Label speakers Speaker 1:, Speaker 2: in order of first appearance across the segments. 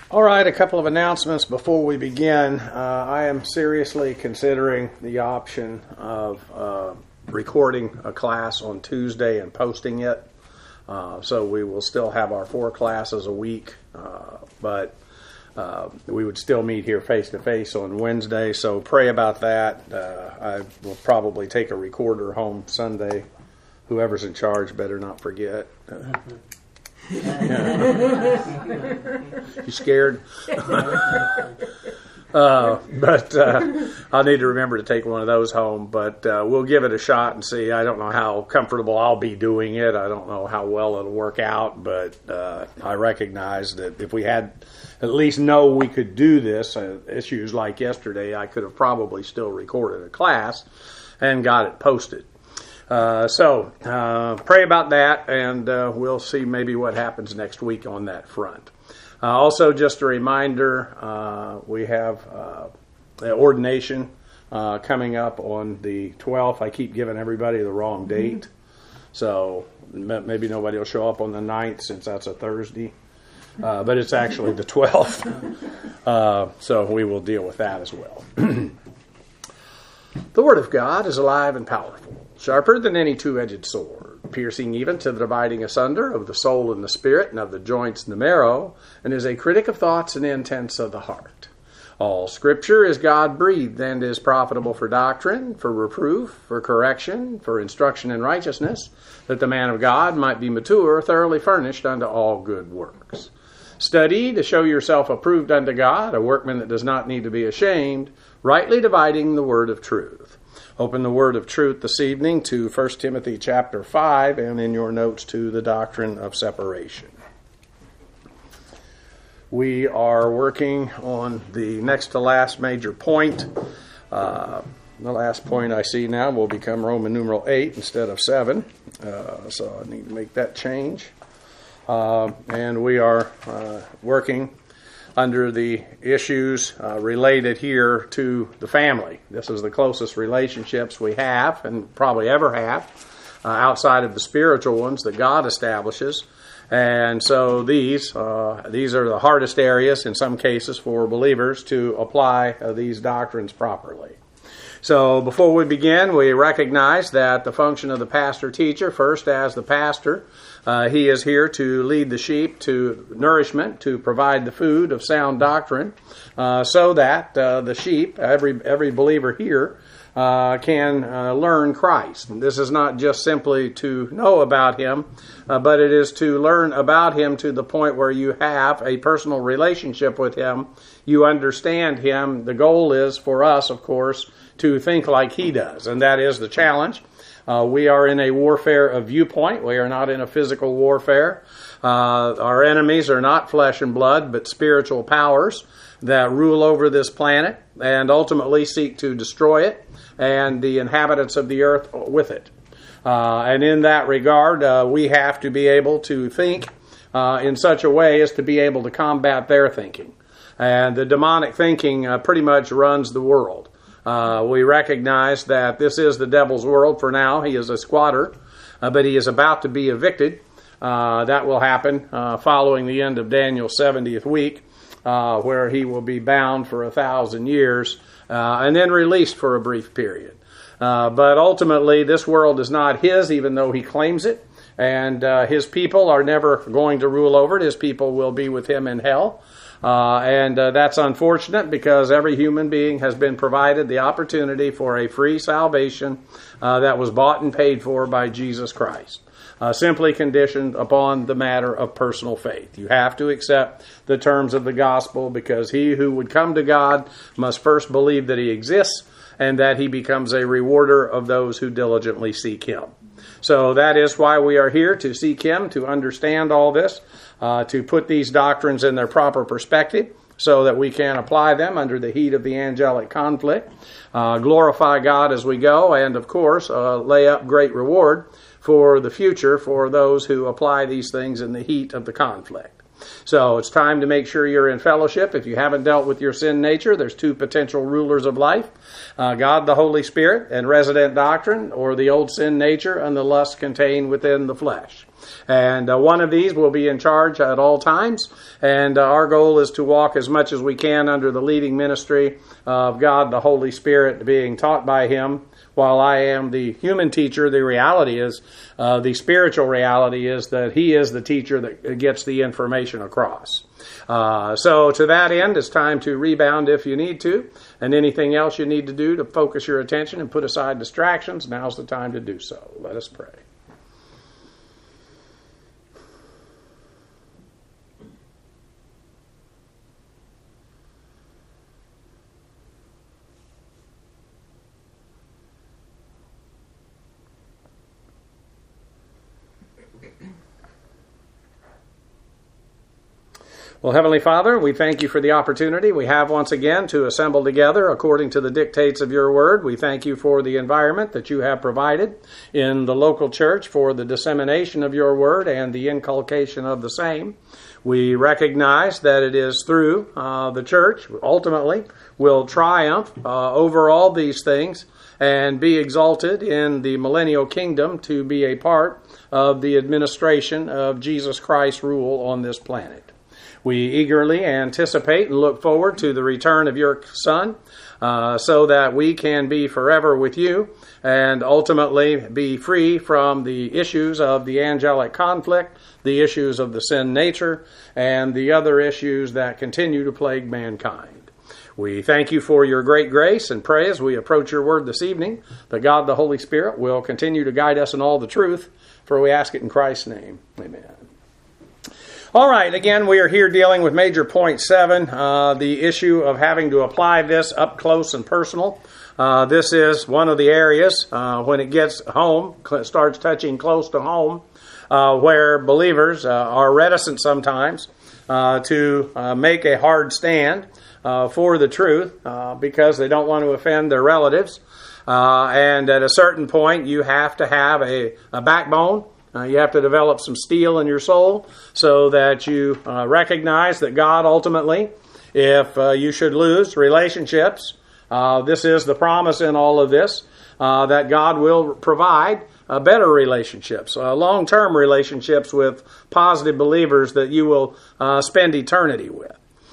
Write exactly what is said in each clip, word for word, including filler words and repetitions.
Speaker 1: All right, a couple of announcements before we begin. Uh, I am seriously considering the option of uh, recording a class on Tuesday and posting it. Uh, so we will still have our four classes a week, uh, but uh, we would still meet here face-to-face on Wednesday. So pray about that. Uh, I will probably take a recorder home Sunday. Whoever's in charge better not forget. Uh, You scared? uh, but uh, I'll need to remember to take one of those home. But uh, we'll give it a shot and see. I don't know how comfortable I'll be doing it. I don't know how well it'll work out. But uh, I recognize that if we had at least know we could do this, uh, issues like yesterday, I could have probably still recorded a class and got it posted. Uh, so, uh, pray about that, and uh, we'll see maybe what happens next week on that front. Uh, also, just a reminder, uh, we have uh, the ordination uh, coming up on the twelfth. I keep giving everybody the wrong date, mm-hmm. so maybe nobody will show up on the ninth since that's a Thursday. Uh, but it's actually the twelfth, uh, so we will deal with that as well. The Word of God is alive and powerful, sharper than any two-edged sword, piercing even to the dividing asunder of the soul and the spirit and of the joints and the marrow, and is a critic of thoughts and intents of the heart. All Scripture is God-breathed and is profitable for doctrine, for reproof, for correction, for instruction in righteousness, that the man of God might be mature, thoroughly furnished unto all good works. Study to show yourself approved unto God, a workman that does not need to be ashamed, rightly dividing the word of truth. Open the word of truth this evening to First Timothy chapter five, and in your notes to the doctrine of separation. We are working on the next to last major point. Uh, the last point I see now will become Roman numeral eight instead of seven, uh, so I need to make that change. Uh, and we are uh, working under the issues uh, related here to the family. This is the closest relationships we have and probably ever have uh, outside of the spiritual ones that God establishes. And so these uh, these are the hardest areas in some cases for believers to apply uh, these doctrines properly. So before we begin, we recognize that the function of the pastor-teacher, first as the pastor, uh, he is here to lead the sheep to nourishment, to provide the food of sound doctrine, uh, so that uh, the sheep, every every believer here, uh, can uh, learn Christ. And this is not just simply to know about Him, uh, but it is to learn about Him to the point where you have a personal relationship with Him. You understand Him. The goal is for us, of course, to think like He does, and that is the challenge. Uh, we are in a warfare of viewpoint. We are not in a physical warfare. Uh, our enemies are not flesh and blood, but spiritual powers that rule over this planet and ultimately seek to destroy it and the inhabitants of the earth with it. Uh, and in that regard, uh, we have to be able to think uh, in such a way as to be able to combat their thinking. And the demonic thinking uh, pretty much runs the world. Uh, we recognize that this is the devil's world for now. He is a squatter, uh, but he is about to be evicted. Uh, that will happen uh, following the end of Daniel's seventieth week, uh, where he will be bound for a thousand years uh, and then released for a brief period. Uh, but ultimately, this world is not his, even though he claims it. And uh, his people are never going to rule over it. His people will be with him in hell. Uh, and uh, that's unfortunate because every human being has been provided the opportunity for a free salvation uh, that was bought and paid for by Jesus Christ, uh, simply conditioned upon the matter of personal faith. You have to accept the terms of the gospel because he who would come to God must first believe that He exists and that He becomes a rewarder of those who diligently seek Him. So that is why we are here, to seek Him, to understand all this, uh, to put these doctrines in their proper perspective so that we can apply them under the heat of the angelic conflict, uh, glorify God as we go, and of course uh, lay up great reward for the future for those who apply these things in the heat of the conflict. So it's time to make sure you're in fellowship. If you haven't dealt with your sin nature, there's two potential rulers of life, uh, God the Holy Spirit and resident doctrine, or the old sin nature and the lust contained within the flesh. And uh, one of these will be in charge at all times. And uh, our goal is to walk as much as we can under the leading ministry of God, the Holy Spirit, being taught by Him. While I am the human teacher, the reality is, uh, the spiritual reality is that He is the teacher that gets the information across. Uh, so to that end, it's time to rebound if you need to, and anything else you need to do to focus your attention and put aside distractions, now's the time to do so. Let us pray. Well, Heavenly Father, we thank you for the opportunity we have once again to assemble together according to the dictates of your word. We thank you for the environment that you have provided in the local church for the dissemination of your word and the inculcation of the same. We recognize that it is through uh, the church, ultimately, will triumph uh, over all these things and be exalted in the millennial kingdom to be a part of the administration of Jesus Christ's rule on this planet. We eagerly anticipate and look forward to the return of your Son uh, so that we can be forever with you and ultimately be free from the issues of the angelic conflict, the issues of the sin nature, and the other issues that continue to plague mankind. We thank you for your great grace and pray as we approach your word this evening that God the Holy Spirit will continue to guide us in all the truth, for we ask it in Christ's name. Amen. All right, again, we are here dealing with major point seven, uh, the issue of having to apply this up close and personal. Uh, this is one of the areas uh, when it gets home, starts touching close to home, uh, where believers uh, are reticent sometimes uh, to uh, make a hard stand uh, for the truth uh, because they don't want to offend their relatives. Uh, and at a certain point, you have to have a, a backbone. Uh, you have to develop some steel in your soul so that you uh, recognize that God ultimately, if uh, you should lose relationships, uh, this is the promise in all of this, uh, that God will provide uh, better relationships, uh, long-term relationships with positive believers that you will uh, spend eternity with.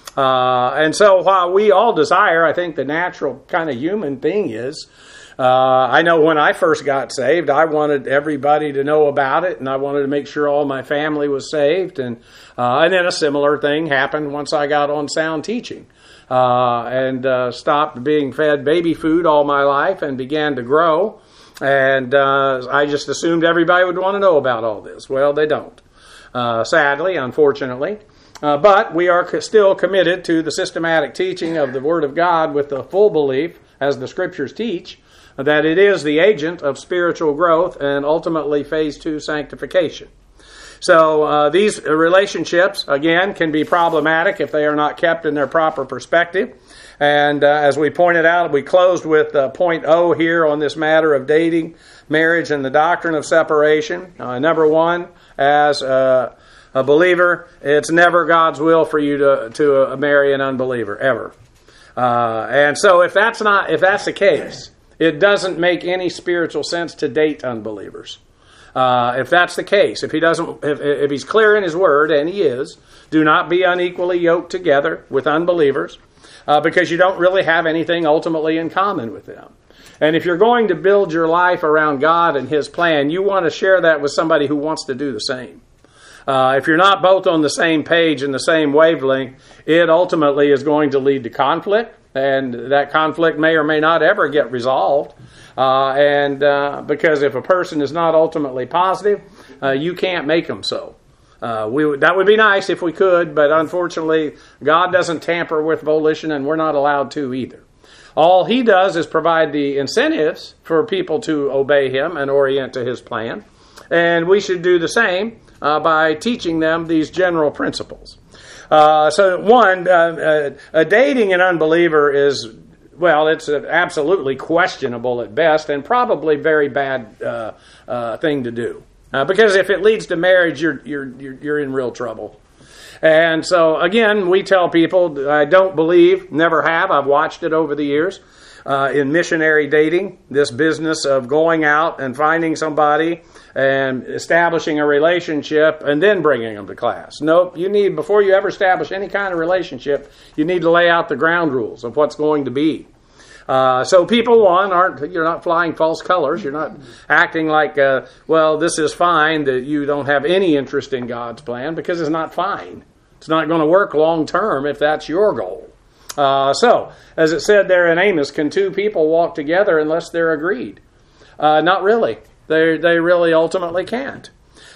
Speaker 1: Uh, and so while we all desire, I think the natural kind of human thing is, Uh, I know when I first got saved, I wanted everybody to know about it, and I wanted to make sure all my family was saved. And uh, and then a similar thing happened once I got on sound teaching uh, and uh, stopped being fed baby food all my life and began to grow. And uh, I just assumed everybody would want to know about all this. Well, they don't, uh, sadly, unfortunately. Uh, but we are still committed to the systematic teaching of the Word of God with the full belief, as the Scriptures teach, that it is the agent of spiritual growth and ultimately phase two sanctification. So uh, these relationships, again, can be problematic if they are not kept in their proper perspective. And uh, as we pointed out, we closed with uh, point O here on this matter of dating, marriage, and the doctrine of separation. Uh, number one, as uh, a believer, it's never God's will for you to, to uh, marry an unbeliever, ever. Uh, and so if that's not, if that's the case, it doesn't make any spiritual sense to date unbelievers. Uh, if that's the case, if he doesn't, if, if he's clear in his word, and he is, do not be unequally yoked together with unbelievers, uh, because you don't really have anything ultimately in common with them. And if you're going to build your life around God and His plan, you want to share that with somebody who wants to do the same. Uh, if you're not both on the same page and the same wavelength, it ultimately is going to lead to conflict. And that conflict may or may not ever get resolved. Uh, and uh, because if a person is not ultimately positive, uh, you can't make them so. Uh, we that would be nice if we could, but unfortunately, God doesn't tamper with volition, and we're not allowed to either. All He does is provide the incentives for people to obey Him and orient to His plan. And we should do the same uh, by teaching them these general principles. Uh, so one, uh, uh, dating an unbeliever is, well, it's absolutely questionable at best and probably very bad uh, uh, thing to do. Uh, because if it leads to marriage, you're, you're, you're, you're in real trouble. And so, again, we tell people, I don't believe, never have, I've watched it over the years, uh, in missionary dating, this business of going out and finding somebody and establishing a relationship and then bringing them to class. Nope, you need, before you ever establish any kind of relationship, you need to lay out the ground rules of what's going to be. Uh, so people, one, aren't, you're not flying false colors. You're not acting like, uh, well, this is fine, that you don't have any interest in God's plan, because it's not fine. It's not going to work long term if that's your goal. Uh, so, as it said there in Amos, can two people walk together unless they're agreed? Uh, not really. They they really ultimately can't.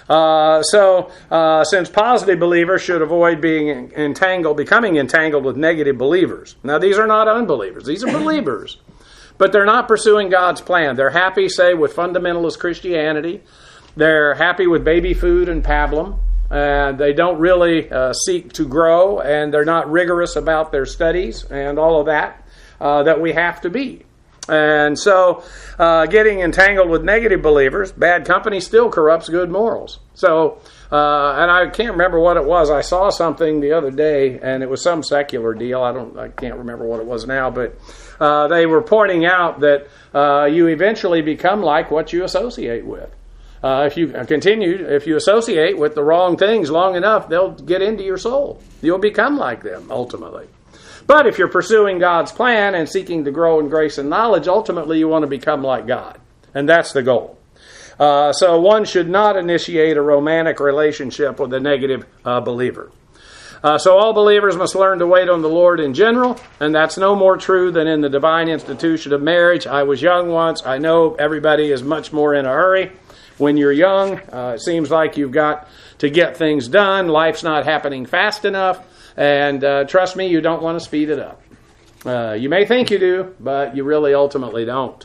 Speaker 1: Uh, so, uh, since positive believers should avoid being entangled, becoming entangled with negative believers. Now, these are not unbelievers. These are believers. But they're not pursuing God's plan. They're happy, say, with fundamentalist Christianity. They're happy with baby food and pablum. And they don't really uh, seek to grow, and they're not rigorous about their studies and all of that uh, that we have to be. And so uh, getting entangled with negative believers, bad company still corrupts good morals. So, uh, and I can't remember what it was. I saw something the other day, and it was some secular deal. I don't, I can't remember what it was now, but uh, they were pointing out that uh, you eventually become like what you associate with. Uh, if you continue, if you associate with the wrong things long enough, they'll get into your soul. You'll become like them, ultimately. But if you're pursuing God's plan and seeking to grow in grace and knowledge, ultimately you want to become like God. And that's the goal. Uh, so one should not initiate a romantic relationship with a negative uh, believer. Uh, so all believers must learn to wait on the Lord in general, and that's no more true than in the divine institution of marriage. I was young once. I know everybody is much more in a hurry. When you're young, uh, it seems like you've got to get things done. Life's not happening fast enough. And uh, trust me, you don't want to speed it up. Uh, you may think you do, but you really ultimately don't.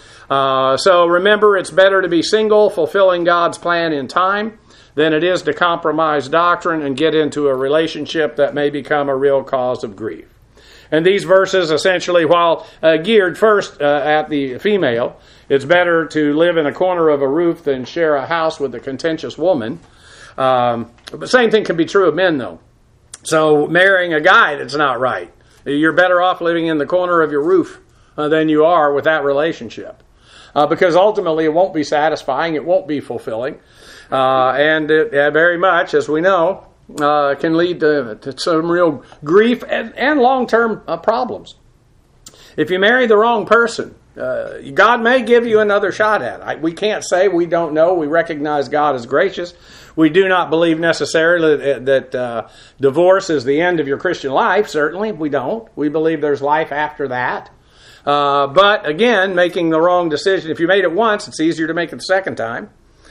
Speaker 1: Uh, so remember, it's better to be single, fulfilling God's plan in time, than it is to compromise doctrine and get into a relationship that may become a real cause of grief. And these verses, essentially, while uh, geared first uh, at the female, it's better to live in a corner of a roof than share a house with a contentious woman. Um, but the same thing can be true of men, though. So marrying a guy that's not right, you're better off living in the corner of your roof uh, than you are with that relationship. Uh, because ultimately it won't be satisfying, it won't be fulfilling. Uh, and it uh, very much, as we know, uh, can lead to, to some real grief and, and long-term uh, problems. If you marry the wrong person, uh, God may give you another shot at it. I, we can't say we don't know. We recognize God as gracious. We do not believe necessarily that, that uh, divorce is the end of your Christian life. Certainly, we don't. We believe there's life after that. Uh, but again, making the wrong decision, if you made it once, it's easier to make it the second time.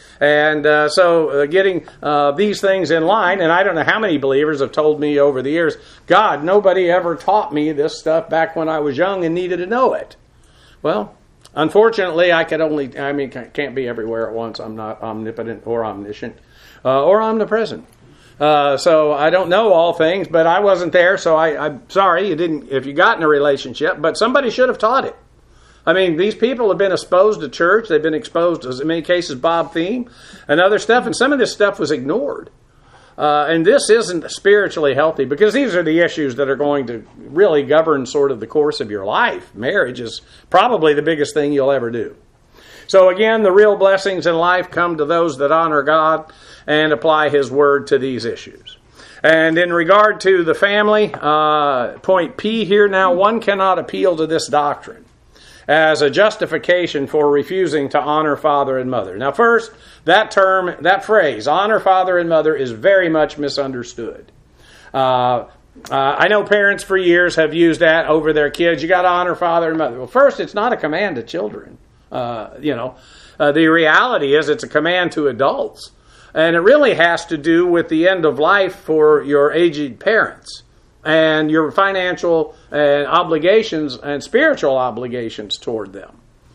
Speaker 1: And uh, so uh, getting uh, these things in line, and I don't know how many believers have told me over the years, God, nobody ever taught me this stuff back when I was young and needed to know it. Well, unfortunately, I could only, I mean, can't be everywhere at once. I'm not omnipotent or omniscient uh, or omnipresent. Uh, so I don't know all things, but I wasn't there, so I, I'm sorry you didn't, if you got in a relationship, but somebody should have taught it. I mean, these people have been exposed to church. They've been exposed to, in many cases, Bob Thiem and other stuff, and some of this stuff was ignored. Uh, and this isn't spiritually healthy, because these are the issues that are going to really govern sort of the course of your life. Marriage is probably the biggest thing you'll ever do. So again, the real blessings in life come to those that honor God and apply His Word to these issues. And in regard to the family, uh, point P here now, one cannot appeal to this doctrine as a justification for refusing to honor father and mother. Now first, that term, that phrase, honor father and mother, is very much misunderstood. Uh, uh, I know parents for years have used that over their kids. You got to honor father and mother. Well, first, it's not a command to children. Uh, you know, uh, the reality is it's a command to adults. And it really has to do with the end of life for your aged parents and your financial uh, obligations and spiritual obligations toward them.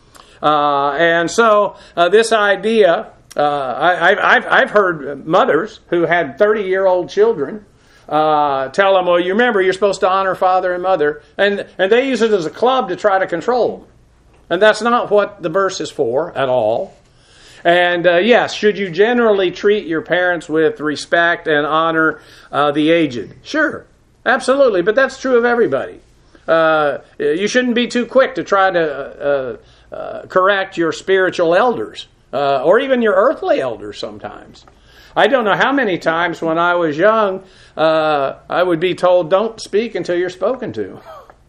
Speaker 1: Uh, and so uh, this idea, uh, I, I've, I've heard mothers who had thirty-year-old children uh, tell them, well, you remember, you're supposed to honor father and mother. And, and they use it as a club to try to control them. And that's not what the verse is for at all. And uh, yes, should you generally treat your parents with respect and honor uh, the aged? Sure. Absolutely, but that's true of everybody. Uh, you shouldn't be too quick to try to uh, uh, correct your spiritual elders. uh, or even your earthly elders sometimes. I don't know how many times when I was young, uh, I would be told, don't speak until you're spoken to.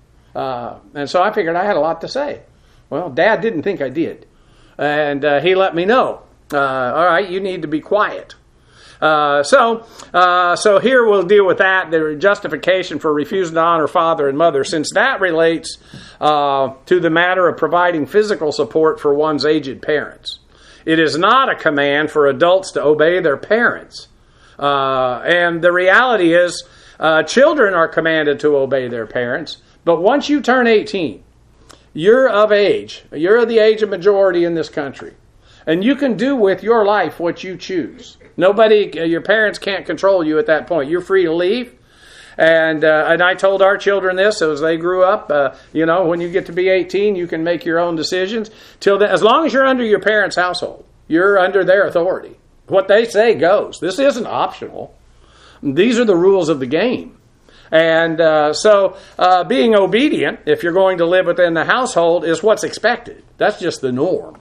Speaker 1: Uh, and so I figured I had a lot to say. Well, Dad didn't think I did. And uh, he let me know, uh, all right, you need to be quiet. Uh, so, uh, so here we'll deal with that, the justification for refusing to honor father and mother, since that relates uh, to the matter of providing physical support for one's aged parents. It is not a command for adults to obey their parents. Uh, and the reality is, uh, children are commanded to obey their parents, but once you turn eighteen, you're of age. You're of the age of majority in this country. And you can do with your life what you choose. Nobody, your parents can't control you at that point. You're free to leave. And uh, and I told our children this as they grew up. Uh, you know, when you get to be eighteen, you can make your own decisions. Till then, as long as you're under your parents' household, you're under their authority. What they say goes. This isn't optional. These are the rules of the game. And uh, so uh, being obedient, if you're going to live within the household, is what's expected. That's just the norm.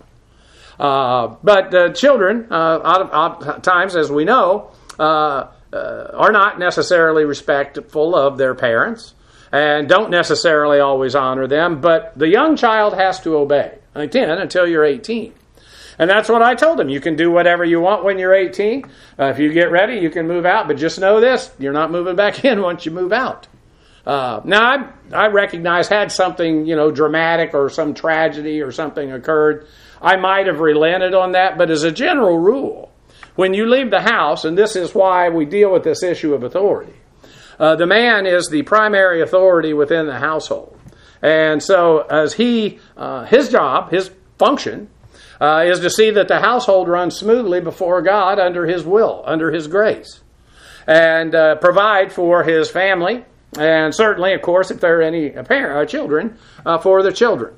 Speaker 1: Uh, but uh, children, uh, out of, out of times, as we know, uh, uh, are not necessarily respectful of their parents and don't necessarily always honor them. But the young child has to obey, again, until you're eighteen. And that's what I told them. You can do whatever you want when you're eighteen. Uh, if you get ready, you can move out. But just know this, you're not moving back in once you move out. Uh, now, I, I recognize had something, you know, dramatic or some tragedy or something occurred, I might have relented on that. But as a general rule, when you leave the house, and this is why we deal with this issue of authority, uh, the man is the primary authority within the household. And so as he, uh, his job, his function, uh, is to see that the household runs smoothly before God under his will, under his grace, and uh, provide for his family, and certainly, of course, if there are any parent, uh, children, uh, for the children.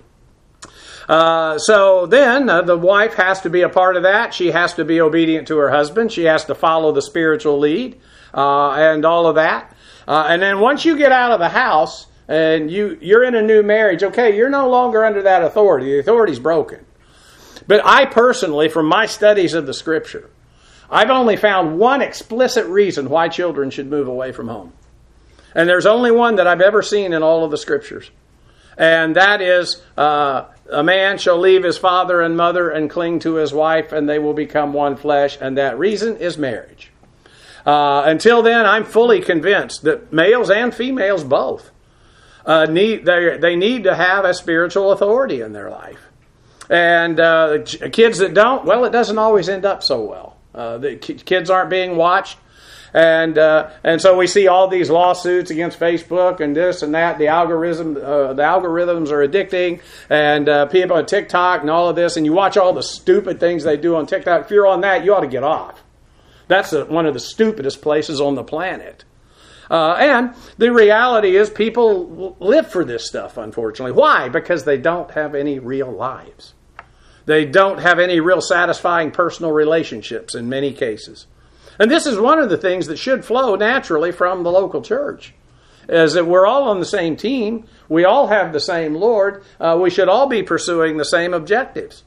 Speaker 1: Uh, so then uh, the wife has to be a part of that. She has to be obedient to her husband. She has to follow the spiritual lead uh, and all of that. Uh, and then once you get out of the house and you, you're in a new marriage, okay, you're no longer under that authority. The authority's broken. But I personally, from my studies of the Scripture, I've only found one explicit reason why children should move away from home. And there's only one that I've ever seen in all of the Scriptures. And that is, uh, a man shall leave his father and mother and cling to his wife, and they will become one flesh. And that reason is marriage. Uh, until then, I'm fully convinced that males and females both uh, need they they need to have a spiritual authority in their life. And uh, kids that don't, well, it doesn't always end up so well. Uh, the kids aren't being watched. And uh, and so we see all these lawsuits against Facebook and this and that. The algorithm, uh, the algorithms are addicting, and uh, people on TikTok and all of this. And you watch all the stupid things they do on TikTok. If you're on that, you ought to get off. That's a, one of the stupidest places on the planet. Uh, and the reality is, people live for this stuff. Unfortunately, why? Because they don't have any real lives. They don't have any real satisfying personal relationships in many cases. And this is one of the things that should flow naturally from the local church, is that we're all on the same team. We all have the same Lord. Uh, we should all be pursuing the same objectives.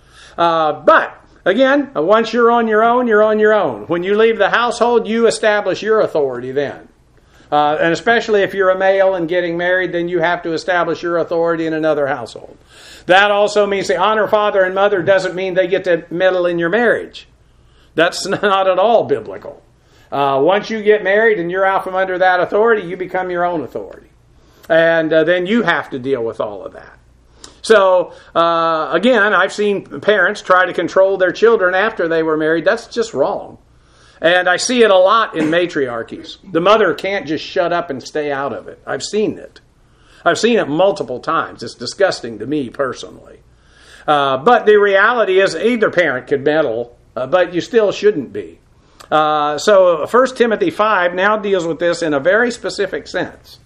Speaker 1: Uh, but, again, once you're on your own, you're on your own. When you leave the household, you establish your authority then. Uh, and especially if you're a male and getting married, then you have to establish your authority in another household. That also means to honor father and mother doesn't mean they get to meddle in your marriage. That's not at all biblical. Uh, once you get married and you're out from under that authority, you become your own authority. And uh, then you have to deal with all of that. So, uh, again, I've seen parents try to control their children after they were married. That's just wrong. And I see it a lot in matriarchies. The mother can't just shut up and stay out of it. I've seen it. I've seen it multiple times. It's disgusting to me personally. Uh, but the reality is either parent could meddle, Uh, but you still shouldn't be. Uh, so First Timothy five now deals with this in a very specific sense.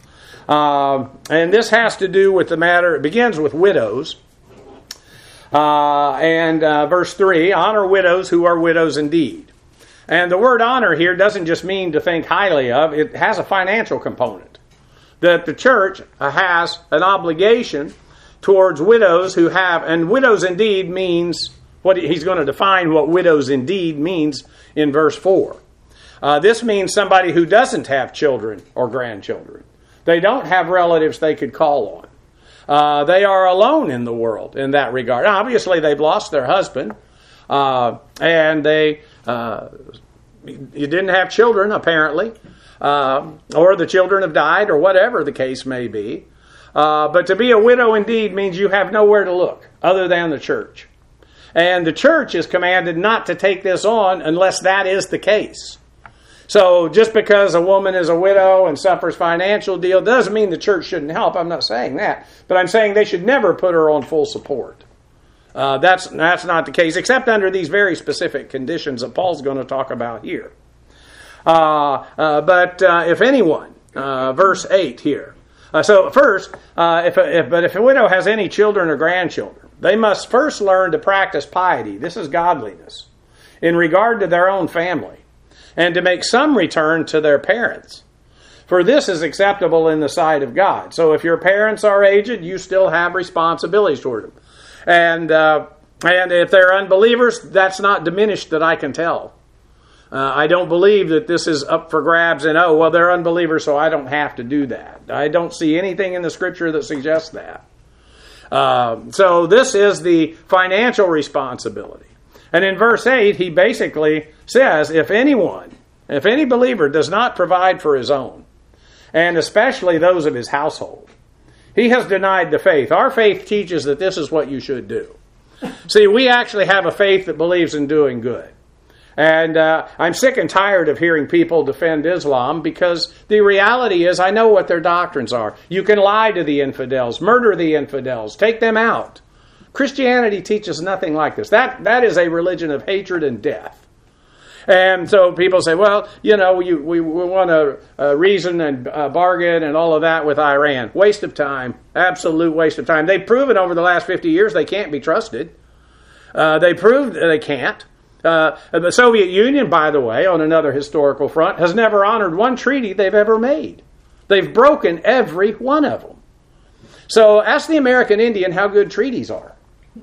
Speaker 1: Uh, and this has to do with the matter, it begins with widows. Uh, and uh, verse three, honor widows who are widows indeed. And the word honor here doesn't just mean to think highly of, it has a financial component. That the church has an obligation towards widows who have, and widows indeed means What he's going to define what widows indeed means in verse four. Uh, this means somebody who doesn't have children or grandchildren. They don't have relatives they could call on. Uh, they are alone in the world in that regard. Obviously, they've lost their husband, uh, and they uh, you didn't have children, apparently, uh, or the children have died, or whatever the case may be. Uh, but to be a widow indeed means you have nowhere to look other than the church. And the church is commanded not to take this on unless that is the case. So just because a woman is a widow and suffers financial deal doesn't mean the church shouldn't help. I'm not saying that. But I'm saying they should never put her on full support. Uh, that's, that's not the case, except under these very specific conditions that Paul's going to talk about here. Uh, uh, but uh, if anyone, uh, verse eight here. Uh, so first, uh, if, if but if a widow has any children or grandchildren, they must first learn to practice piety. This is godliness in regard to their own family, and to make some return to their parents. For this is acceptable in the sight of God. So if your parents are aged, you still have responsibilities toward them. And uh, and if they're unbelievers, that's not diminished that I can tell. Uh, I don't believe that this is up for grabs and, oh, well, they're unbelievers, so I don't have to do that. I don't see anything in the Scripture that suggests that. Uh, so this is the financial responsibility. And in verse eight, he basically says, if anyone, if any believer does not provide for his own, and especially those of his household, he has denied the faith. Our faith teaches that this is what you should do. See, we actually have a faith that believes in doing good. And uh, I'm sick and tired of hearing people defend Islam, because the reality is I know what their doctrines are. You can lie to the infidels, murder the infidels, take them out. Christianity teaches nothing like this. That that is a religion of hatred and death. And so people say, well, you know, you, we, we want to uh, reason and uh, bargain and all of that with Iran. Waste of time. Absolute waste of time. They've proven over the last fifty years they can't be trusted. Uh, they proved they can't. Uh, the Soviet Union, by the way, on another historical front, has never honored one treaty they've ever made. They've broken every one of them. So ask the American Indian how good treaties are.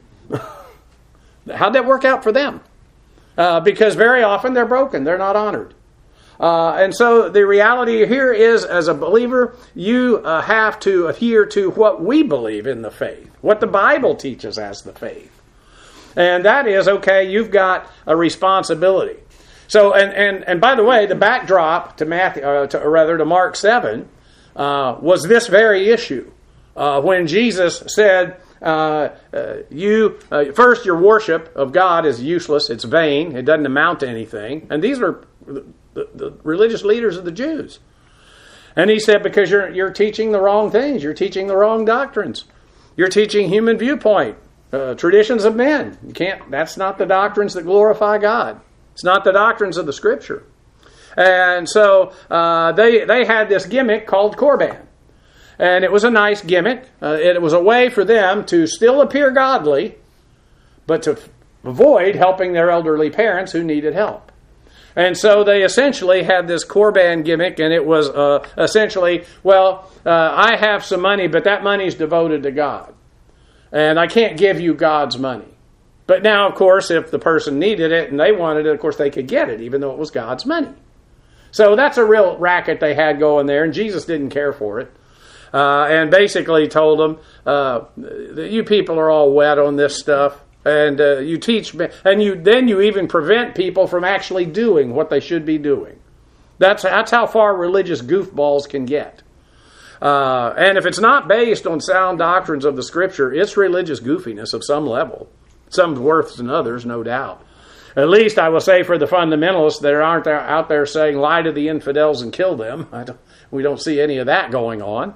Speaker 1: How'd that work out for them? Uh, because very often they're broken. They're not honored. Uh, and so the reality here is, as a believer, you uh, have to adhere to what we believe in the faith, what the Bible teaches as the faith. And that is, okay, you've got a responsibility. So, and and, and by the way, the backdrop to Matthew, uh, to, or rather to Mark seven, uh, was this very issue. Uh, when Jesus said, uh, uh, you uh, first, your worship of God is useless, it's vain, it doesn't amount to anything. And these are the, the, the religious leaders of the Jews. And he said, because you're you're teaching the wrong things, you're teaching the wrong doctrines, you're teaching human viewpoint. Uh, traditions of men. You can't. That's not the doctrines that glorify God. It's not the doctrines of the Scripture. And so uh, they they had this gimmick called Korban, and it was a nice gimmick. Uh, it was a way for them to still appear godly, but to f- avoid helping their elderly parents who needed help. And so they essentially had this Korban gimmick, and it was uh, essentially, well, uh, I have some money, but that money's devoted to God. And I can't give you God's money. But now, of course, if the person needed it and they wanted it, of course, they could get it, even though it was God's money. So that's a real racket they had going there, and Jesus didn't care for it. Uh, and basically told them, uh, you people are all wet on this stuff, and uh, you teach, and you then you even prevent people from actually doing what they should be doing. That's, that's how far religious goofballs can get. Uh, and if it's not based on sound doctrines of the Scripture, it's religious goofiness of some level. Some worse than others, no doubt. At least I will say for the fundamentalists that aren't there, out there saying lie to the infidels and kill them. I don't, we don't see any of that going on.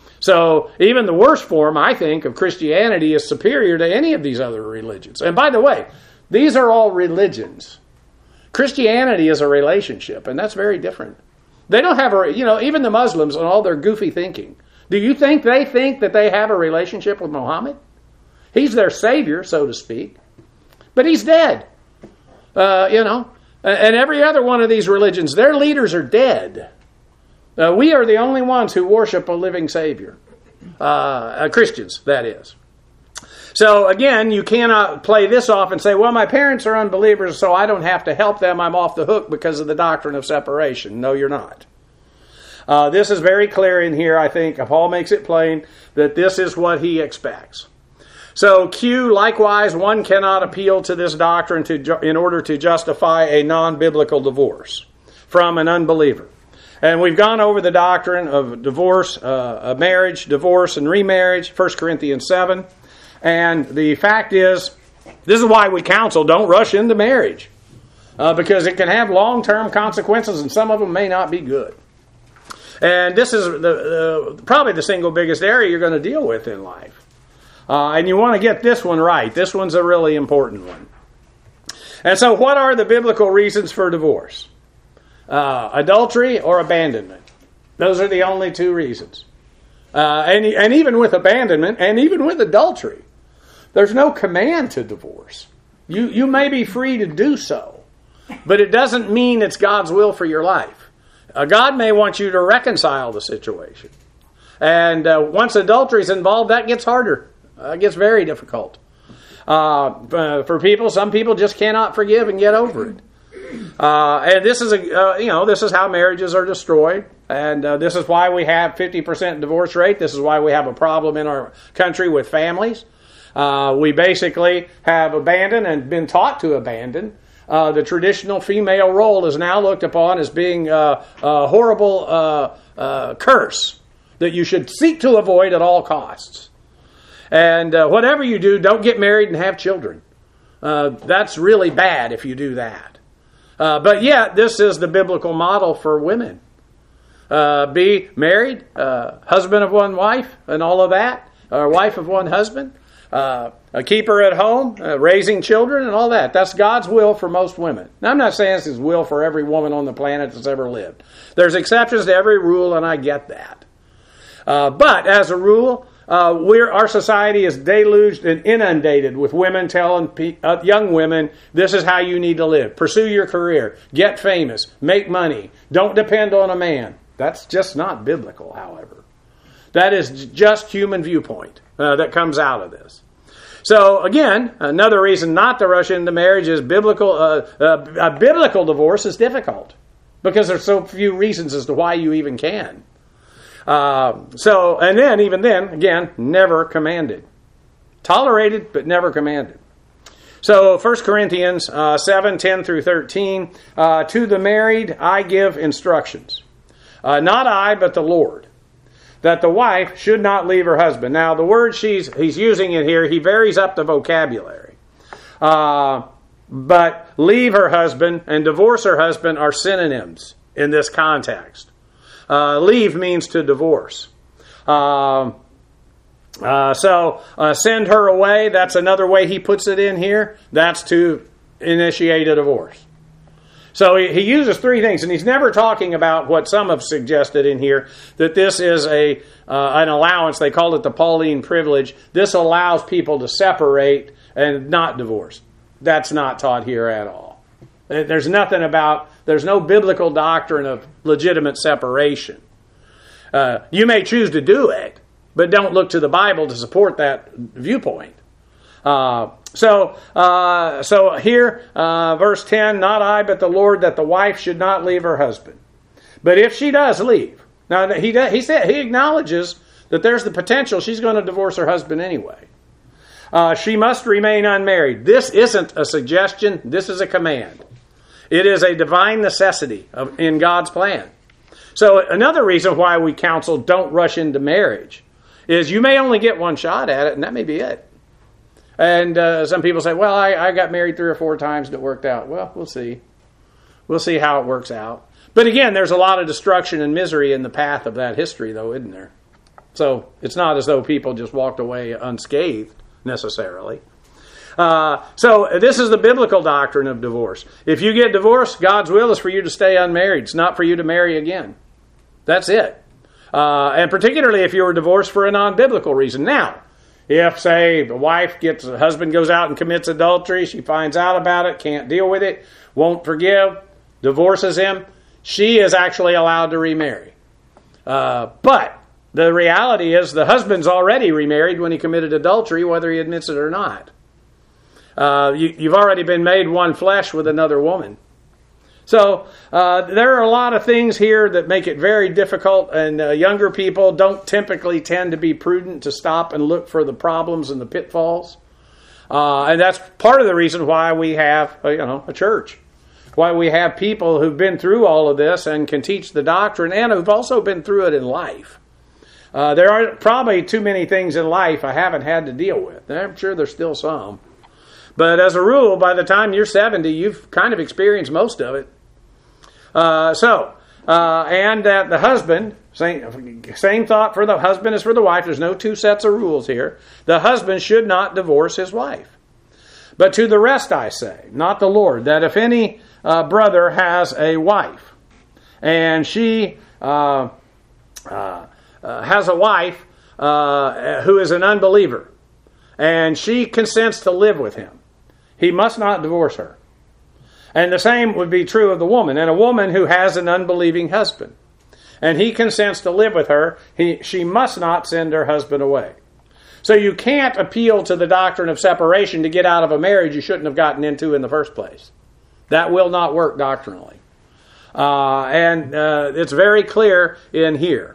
Speaker 1: So even the worst form, I think, of Christianity is superior to any of these other religions. And by the way, these are all religions. Christianity is a relationship, and that's very different. They don't have a, you know, even the Muslims and all their goofy thinking. Do you think they think that they have a relationship with Muhammad? He's their savior, so to speak. But he's dead. Uh, you know, and every other one of these religions, their leaders are dead. Uh, we are the only ones who worship a living savior. Uh, Christians, that is. So again, you cannot play this off and say, well, my parents are unbelievers, so I don't have to help them. I'm off the hook because of the doctrine of separation. No, you're not. Uh, this is very clear in here, I think. Paul makes it plain that this is what he expects. So Q, likewise, one cannot appeal to this doctrine to, in order to justify a non-biblical divorce from an unbeliever. And we've gone over the doctrine of divorce, uh, of marriage, divorce, and remarriage, First Corinthians seven. And the fact is, this is why we counsel, don't rush into marriage. Uh, because it can have long-term consequences, and some of them may not be good. And this is the, uh, probably the single biggest area you're going to deal with in life. Uh, and you want to get this one right. This one's a really important one. And so what are the biblical reasons for divorce? Uh, adultery or abandonment. Those are the only two reasons. Uh, and, and even with abandonment, and even with adultery, there's no command to divorce. You, you may be free to do so, but it doesn't mean it's God's will for your life. Uh, God may want you to reconcile the situation. And uh, once adultery is involved, that gets harder. Uh, it gets very difficult. Uh, uh, for people, some people just cannot forgive and get over it. Uh, and this is a uh, you know this is how marriages are destroyed, and uh, this is why we have fifty percent divorce rate. This is why we have a problem in our country with families. Uh, we basically have abandoned and been taught to abandon. Uh, the traditional female role is now looked upon as being uh, a horrible uh, uh, curse that you should seek to avoid at all costs. And uh, whatever you do, don't get married and have children. Uh, that's really bad if you do that. Uh, but yet, this is the biblical model for women. Uh, be married, uh, husband of one wife, and all of that, or wife of one husband, uh, a keeper at home, uh, raising children, and all that. That's God's will for most women. Now, I'm not saying it's His will for every woman on the planet that's ever lived. There's exceptions to every rule, and I get that. Uh, but as a rule, Uh, we're, our society is deluged and inundated with women telling pe- uh, young women, this is how you need to live. Pursue your career. Get famous. Make money. Don't depend on a man. That's just not biblical, however. That is just human viewpoint uh, that comes out of this. So, again, another reason not to rush into marriage is biblical. Uh, uh, a biblical divorce is difficult because there's so few reasons as to why you even can. Uh, so, and then, even then, again, never commanded. Tolerated, but never commanded. So, First Corinthians uh, seven, ten through thirteen, uh, to the married I give instructions. Uh, not I, but the Lord, that the wife should not leave her husband. Now, the word she's he's using it here, he varies up the vocabulary. Uh, but leave her husband and divorce her husband are synonyms in this context. Uh, leave means to divorce. Uh, uh, so uh, send her away. That's another way he puts it in here. That's to initiate a divorce. So he, he uses three things, and he's never talking about what some have suggested in here, that this is a uh, an allowance. They call it the Pauline privilege. This allows people to separate and not divorce. That's not taught here at all. There's nothing about, there's no biblical doctrine of legitimate separation. Uh, you may choose to do it, but don't look to the Bible to support that viewpoint. Uh, so, uh, so here, uh, verse ten, not I, but the Lord, that the wife should not leave her husband. But if she does leave, now he does, he said he acknowledges that there's the potential she's going to divorce her husband anyway. Uh, she must remain unmarried. This isn't a suggestion. This is a command. It is a divine necessity of, in God's plan. So another reason why we counsel don't rush into marriage is you may only get one shot at it, and that may be it. And uh, some people say, well, I, I got married three or four times and it worked out. Well, we'll see. We'll see how it works out. But again, there's a lot of destruction and misery in the path of that history, though, isn't there? So it's not as though people just walked away unscathed, necessarily. Uh, so this is the biblical doctrine of divorce. If you get divorced, God's will is for you to stay unmarried. It's not for you to marry again. That's it. Uh, and particularly if you were divorced for a non-biblical reason. Now, if, say, the wife gets, the husband goes out and commits adultery, she finds out about it, can't deal with it, won't forgive, divorces him, she is actually allowed to remarry. Uh, but The reality is the husband's already remarried when he committed adultery, whether he admits it or not. Uh, you, you've already been made one flesh with another woman. So uh, there are a lot of things here that make it very difficult, and uh, younger people don't typically tend to be prudent to stop and look for the problems and the pitfalls. Uh, and that's part of the reason why we have uh, you know, a church. Why we have people who've been through all of this and can teach the doctrine, and who've also been through it in life. Uh, there are probably too many things in life I haven't had to deal with. I'm sure there's still some. But as a rule, by the time you're seventy, you've kind of experienced most of it. Uh, so, uh, and that uh, the husband, same, same thought for the husband as for the wife. There's no two sets of rules here. The husband should not divorce his wife. But to the rest I say, not the Lord, that if any uh, brother has a wife, and she uh, uh, uh, has a wife uh, who is an unbeliever, and she consents to live with him, he must not divorce her. And the same would be true of the woman. And a woman who has an unbelieving husband, and he consents to live with her, he, she must not send her husband away. So you can't appeal to the doctrine of separation to get out of a marriage you shouldn't have gotten into in the first place. That will not work doctrinally. Uh, and uh, it's very clear in here.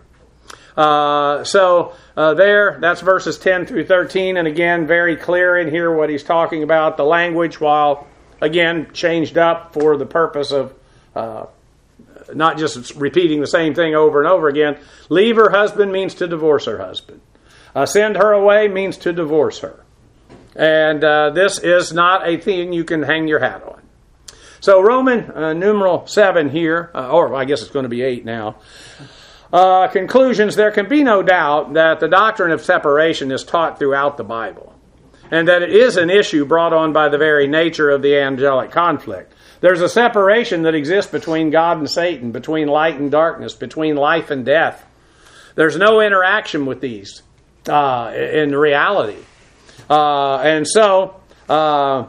Speaker 1: Uh, so uh, there, that's verses ten through thirteen. And again, very clear in here what he's talking about. The language, while again changed up for the purpose of uh, not just repeating the same thing over and over again. Leave her husband means to divorce her husband. Uh, send her away means to divorce her. And uh, this is not a thing you can hang your hat on. So Roman uh, numeral seven here, uh, or I guess it's going to be eight now. Uh, conclusions, there can be no doubt that the doctrine of separation is taught throughout the Bible, and that it is an issue brought on by the very nature of the angelic conflict. There's a separation that exists between God and Satan, between light and darkness, between life and death. There's no interaction with these uh, in reality. Uh, and so, uh,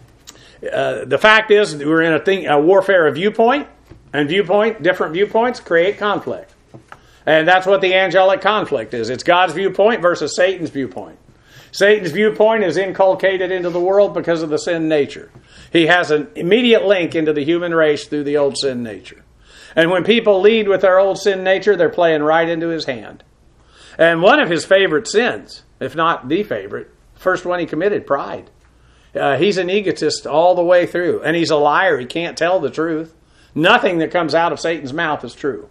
Speaker 1: uh, the fact is, we're in a, thing, a warfare of viewpoint, and viewpoint, different viewpoints create conflict. And that's what the angelic conflict is. It's God's viewpoint versus Satan's viewpoint. Satan's viewpoint is inculcated into the world because of the sin nature. He has an immediate link into the human race through the old sin nature. And when people lead with their old sin nature, they're playing right into his hand. And one of his favorite sins, if not the favorite, first one he committed, pride. Uh, he's an egotist all the way through. And he's a liar. He can't tell the truth. Nothing that comes out of Satan's mouth is true.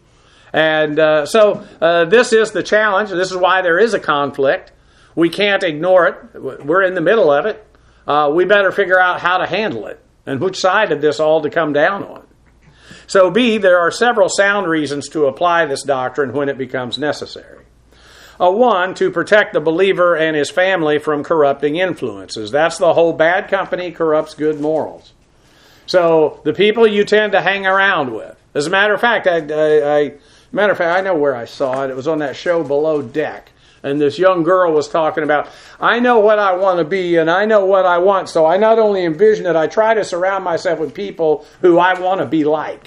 Speaker 1: And uh, so uh, this is the challenge. This is why there is a conflict. We can't ignore it. We're in the middle of it. Uh, we better figure out how to handle it and which side of this all to come down on. So B, there are several sound reasons to apply this doctrine when it becomes necessary. Uh, one, to protect the believer and his family from corrupting influences. That's the whole bad company corrupts good morals. So the people you tend to hang around with. As a matter of fact, I, I, I matter of fact, I know where I saw it. It was on that show Below Deck. And this young girl was talking about, I know what I want to be and I know what I want. So I not only envision it, I try to surround myself with people who I want to be like.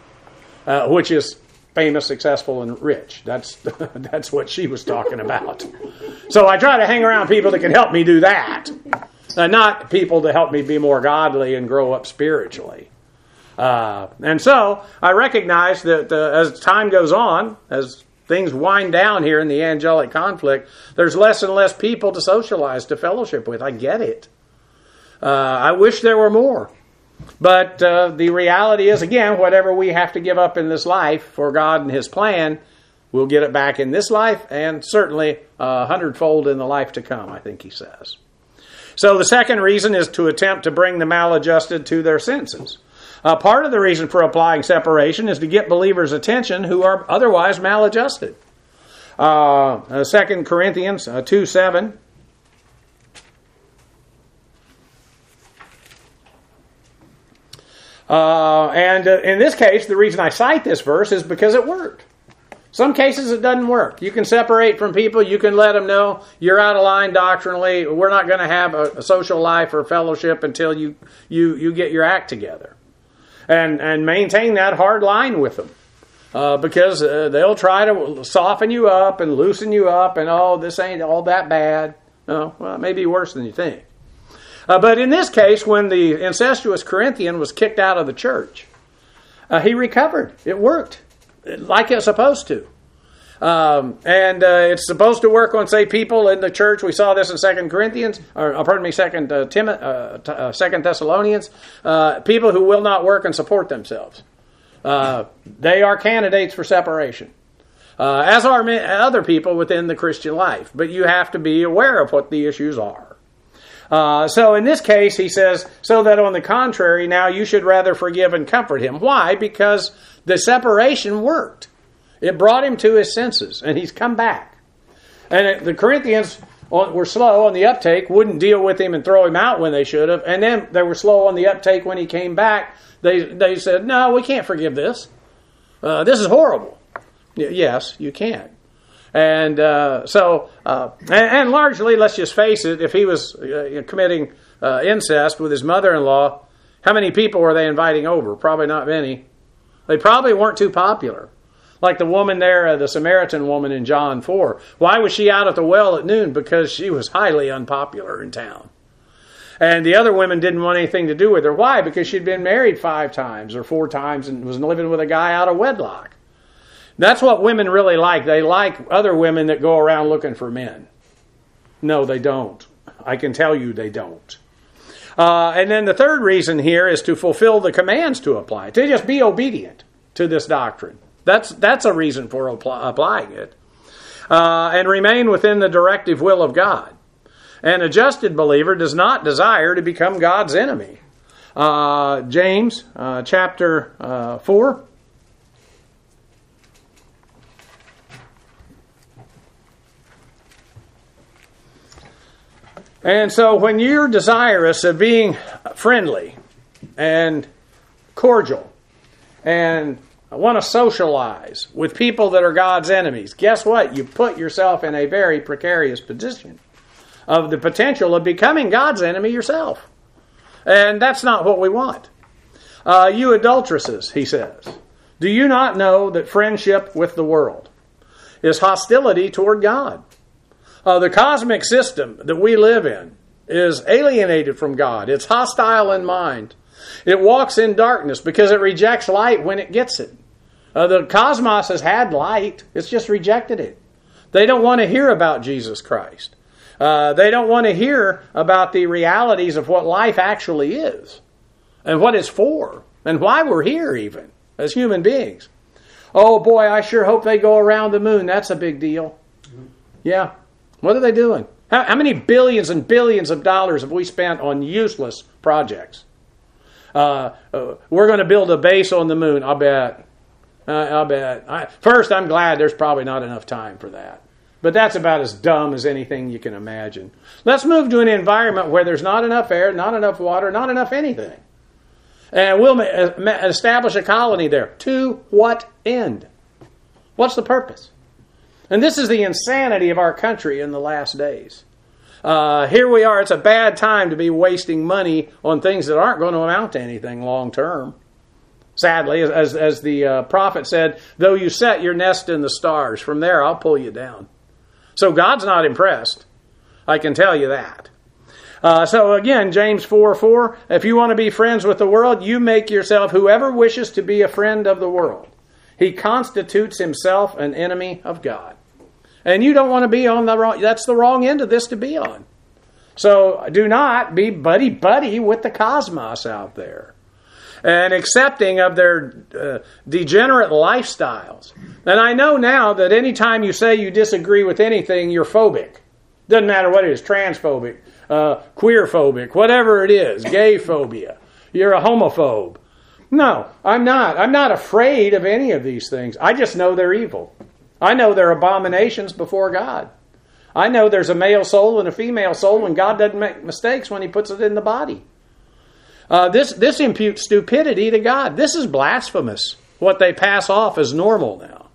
Speaker 1: Uh, which is famous, successful, and rich. That's that's what she was talking about. So I try to hang around people that can help me do that. Uh, not people to help me be more godly and grow up spiritually. Uh, and so I recognize that uh, as time goes on, as things wind down here in the angelic conflict, there's less and less people to socialize, to fellowship with. I get it. Uh, I wish there were more. But uh, the reality is, again, whatever we have to give up in this life for God and His plan, we'll get it back in this life and certainly a uh, hundredfold in the life to come, I think he says. So the second reason is to attempt to bring the maladjusted to their senses. Uh, part of the reason for applying separation is to get believers' attention who are otherwise maladjusted. Uh, uh, Second Corinthians uh, two seven. Uh, and uh, in this case, the reason I cite this verse is because it worked. Some cases it doesn't work. You can separate from people. You can let them know you're out of line doctrinally. We're not going to have a, a social life or fellowship until you, you, you get your act together. And, and maintain that hard line with them. Uh, because uh, they'll try to soften you up and loosen you up and, oh, this ain't all that bad. No, well, it may be worse than you think. Uh, but in this case, when the incestuous Corinthian was kicked out of the church, uh, he recovered. It worked like it's supposed to. Um, and uh, it's supposed to work on, say, people in the church. We saw this in Second Corinthians, or uh, pardon me, Second uh, Tim- uh, t- uh, Second Thessalonians. Uh, people who will not work and support themselves. Uh, they are candidates for separation, uh, as are many other people within the Christian life. But you have to be aware of what the issues are. Uh, so in this case, he says, so that on the contrary, now you should rather forgive and comfort him. Why? Because the separation worked. It brought him to his senses, and he's come back. And it, the Corinthians were slow on the uptake, wouldn't deal with him and throw him out when they should have. And then they were slow on the uptake when he came back. They they said, no, we can't forgive this. Uh, this is horrible. Y- yes, you can. And uh, so, uh, and, and largely, let's just face it, if he was uh, committing uh, incest with his mother-in-law, how many people were they inviting over? Probably not many. They probably weren't too popular. Like the woman there, uh, the Samaritan woman in John four. Why was she out at the well at noon? Because she was highly unpopular in town. And the other women didn't want anything to do with her. Why? Because she'd been married five times or four times and was living with a guy out of wedlock. That's what women really like. They like other women that go around looking for men. No, they don't. I can tell you they don't. Uh, and then the third reason here is to fulfill the commands to apply. To just be obedient to this doctrine. That's that's a reason for apply, applying it. Uh, and remain within the directive will of God. An adjusted believer does not desire to become God's enemy. Uh, James uh, chapter uh, four. And so when you're desirous of being friendly and cordial and want to socialize with people that are God's enemies, guess what? You put yourself in a very precarious position of the potential of becoming God's enemy yourself. And that's not what we want. Uh, you adulteresses, he says, do you not know that friendship with the world is hostility toward God? Uh, the cosmic system that we live in is alienated from God. It's hostile in mind. It walks in darkness because it rejects light when it gets it. Uh, the cosmos has had light. It's just rejected it. They don't want to hear about Jesus Christ. Uh, they don't want to hear about the realities of what life actually is and what it's for and why we're here even as human beings. Oh boy, I sure hope they go around the moon. That's a big deal. Yeah. What are they doing? How, how many billions and billions of dollars have we spent on useless projects? Uh, uh, we're going to build a base on the moon. I'll bet. Uh, I'll bet. I, first, I'm glad there's probably not enough time for that. But that's about as dumb as anything you can imagine. Let's move to an environment where there's not enough air, not enough water, not enough anything. And we'll establish a colony there. To what end? What's the purpose? And this is the insanity of our country in the last days. Uh, here we are. It's a bad time to be wasting money on things that aren't going to amount to anything long term. Sadly, as, as the uh, prophet said, though you set your nest in the stars, from there I'll pull you down. So God's not impressed. I can tell you that. Uh, so again, James four four, if you want to be friends with the world, you make yourself, whoever wishes to be a friend of the world, he constitutes himself an enemy of God. And you don't want to be on the wrong, that's the wrong end of this to be on. So do not be buddy-buddy with the cosmos out there. And accepting of their uh, degenerate lifestyles. And I know now that anytime you say you disagree with anything, you're phobic. Doesn't matter what it is, transphobic, uh, queer-phobic, whatever it is, gay phobia. You're a homophobe. No, I'm not. I'm not afraid of any of these things. I just know they're evil. I know they're abominations before God. I know there's a male soul and a female soul, and God doesn't make mistakes when he puts it in the body. Uh, this, this imputes stupidity to God. This is blasphemous, what they pass off as normal now.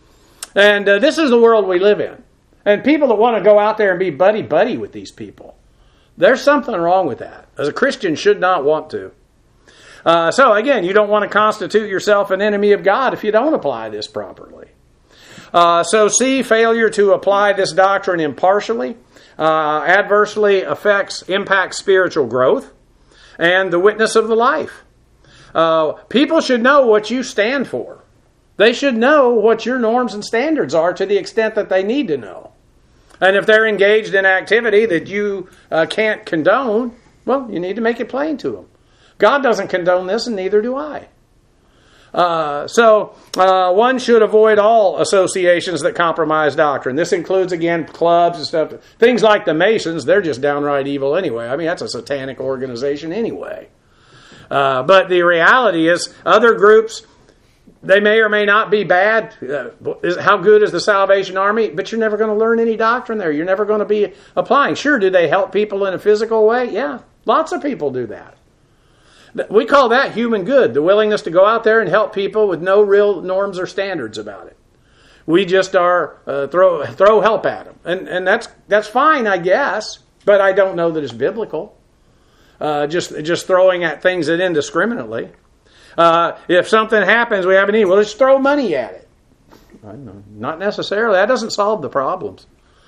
Speaker 1: And uh, this is the world we live in. And people that want to go out there and be buddy-buddy with these people, there's something wrong with that. As a Christian should not want to. Uh, so again, you don't want to constitute yourself an enemy of God if you don't apply this properly. Uh, so C, failure to apply this doctrine impartially uh, adversely affects, impacts spiritual growth and the witness of the life. Uh, people should know what you stand for. They should know what your norms and standards are to the extent that they need to know. And if they're engaged in activity that you uh, can't condone, well, you need to make it plain to them. God doesn't condone this, and neither do I. Uh, so, uh, one should avoid all associations that compromise doctrine. This includes, again, clubs and stuff. Things like the Masons, they're just downright evil anyway. I mean, that's a satanic organization anyway. Uh, but the reality is, other groups, they may or may not be bad. Uh, is, how good is the Salvation Army? But you're never going to learn any doctrine there. You're never going to be applying. Sure, do they help people in a physical way? Yeah, lots of people do that. We call that human good, the willingness to go out there and help people with no real norms or standards about it. We just are uh, throw throw help at them, and and that's that's fine, I guess. But I don't know that it's biblical. Uh, just just throwing at things that indiscriminately. Uh, if something happens, we have a need. Well, let's throw money at it. I don't know. Not necessarily. That doesn't solve the problems.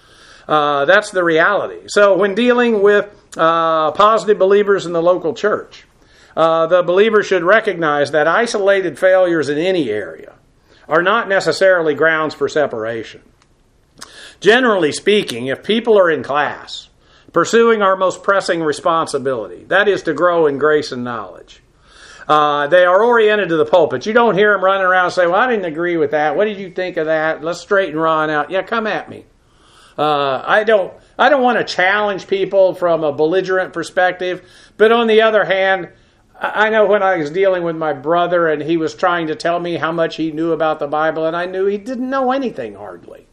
Speaker 1: Uh, that's the reality. So when dealing with uh, positive believers in the local church, Uh, the believer should recognize that isolated failures in any area are not necessarily grounds for separation. Generally speaking, if people are in class, pursuing our most pressing responsibility, that is to grow in grace and knowledge, uh, they are oriented to the pulpit. You don't hear them running around and say, well, I didn't agree with that. What did you think of that? Let's straighten Ron out. Yeah, come at me. Uh, I don't I don't want to challenge people from a belligerent perspective, but on the other hand, I know when I was dealing with my brother and he was trying to tell me how much he knew about the Bible, and I knew he didn't know anything hardly.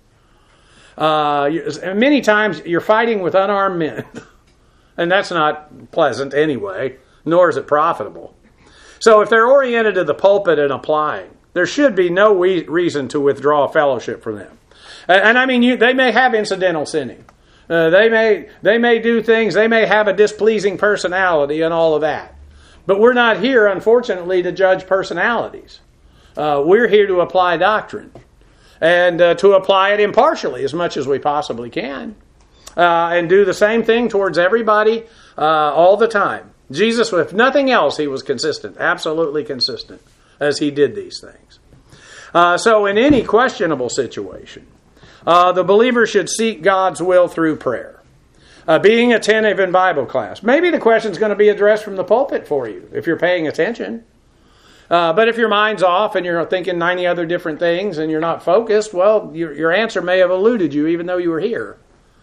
Speaker 1: Uh, many times you're fighting with unarmed men, and that's not pleasant anyway, nor is it profitable. So if they're oriented to the pulpit and applying, there should be no we- reason to withdraw fellowship from them. And, and I mean, you, they may have incidental sinning. Uh, they may they may do things, they may have a displeasing personality and all of that. But we're not here, unfortunately, to judge personalities. Uh, we're here to apply doctrine and uh, to apply it impartially as much as we possibly can uh, and do the same thing towards everybody uh, all the time. Jesus, if nothing else, he was consistent, absolutely consistent as he did these things. Uh, so in any questionable situation, uh, the believer should seek God's will through prayer. Uh, being attentive in Bible class. Maybe the question's going to be addressed from the pulpit for you, if you're paying attention. Uh, but if your mind's off and you're thinking ninety other different things and you're not focused, well, your, your answer may have eluded you even though you were here.